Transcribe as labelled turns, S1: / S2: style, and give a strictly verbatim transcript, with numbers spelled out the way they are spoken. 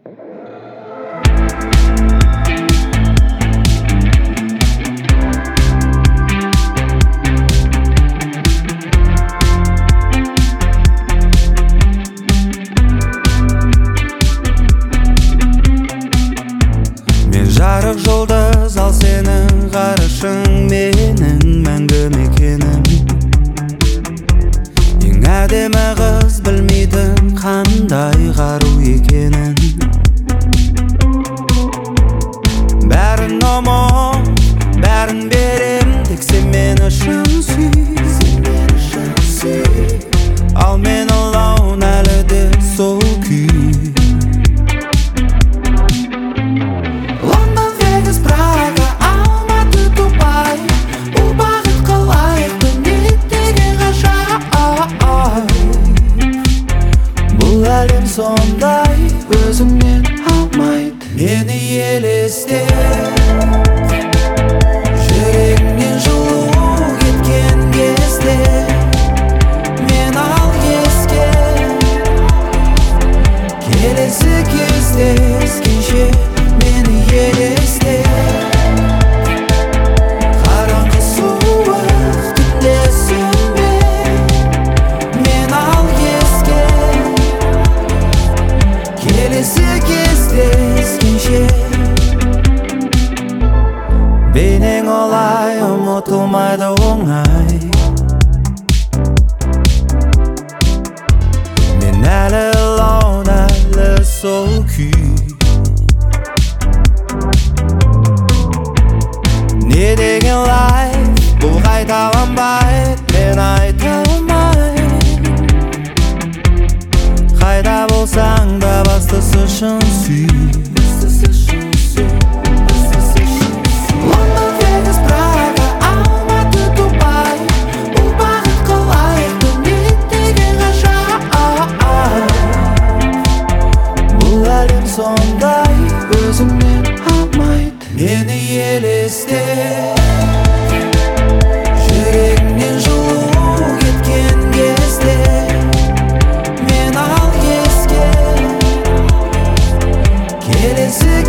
S1: Жарық жұлдыз ал сенің ғарышың менің мәңгі мекенім. Ең әдемі қыз білмейтін қандай қару екенін. Бәрін ұмыт, бәрін берем, тек сен мен үшін сүй. Ал мен алаун әлі де сол күй. Әлем сондай өзіңнен алмайды мені елесте. Жүрегіңнен жылу кеткен кезде мен ал еске. Келесі кездескенше мені елесте. Қараңғы суық түнде сөнбе, мен ал еске. Келесі кездескенше бейнең олай ұмытылмайды оңай. Мен әлі алаун әлі сол күй. Не деген лайф бұл қайталанбайды, мен айта алмайм. Қайда болсаң да бастысы шын сүй. Лондон, Вегас, Прага, Алматы, Дубай. Бұл бақытқа лайықты не деген ғажап. Бұл әлем сондай өзіңнен алмайды мені елесте. Жүрегіңнен жылу кеткен кезде мен ал еске. Келесі